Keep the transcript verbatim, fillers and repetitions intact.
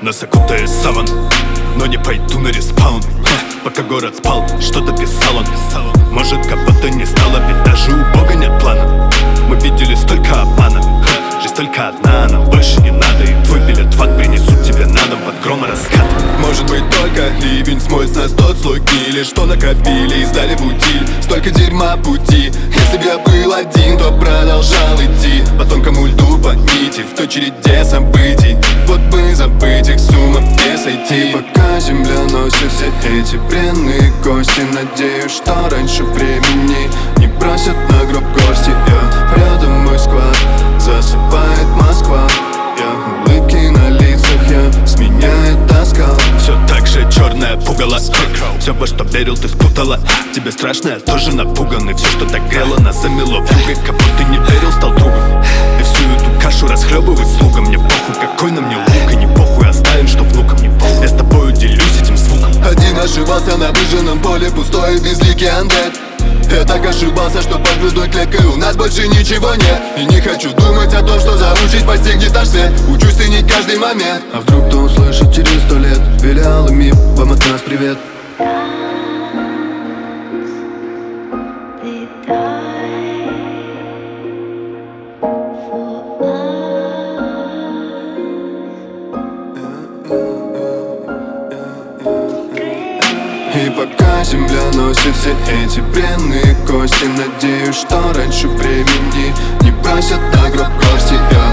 Нас окутает саван, но не пойду на респаун. Пока город спал, что-то писал он. Может, кого-то не стало, ведь даже у Бога нет плана. Мы видели столько обмана, жизнь только одна, нам больше не надо. И твой билет в ад принесут тебе на дом под гром и раскат. Может быть, только ливень смоет с нас тот слой гнили, что накопили и сдали в утиль. Столько дерьма пути. Если б я был один, то продолжал идти по тонкому льду, по нити, в той череде событий. Вот бы забыть их с ума не сойти. И пока земля носит все эти бренные кости, надеюсь, что раньше времени не бросят на гроб горсти. Я рядом мой склад, засыпает Москва. Я улыбки на лицах, я сменяет тоска. Все так же черное пугало. Все, во что верил, ты спутала. Тебе страшно, я тоже напуган. И все, что так грело, нас замело вьюгой. Кого ты не верил, стал другом. И всю эту кашу расхлебывай слугам. Мне похуй, какой на мне лук. И не похуй, оставим, что внукам не похуй. Я с тобою делюсь этим звуком. Один ошибался на выжженном поле, пустой и безликий андет. Я так ошибался, что под грудной клеткой у нас больше ничего нет. И не хочу думать о том, что заучить постигнет наш свет. Учусь ценить каждый момент. А вдруг кто услышит через сто лет? Филиалы МИП, вам от нас привет. И пока земля носит все эти бренные кости, надеюсь, что раньше времени не бросят на гроб горсти.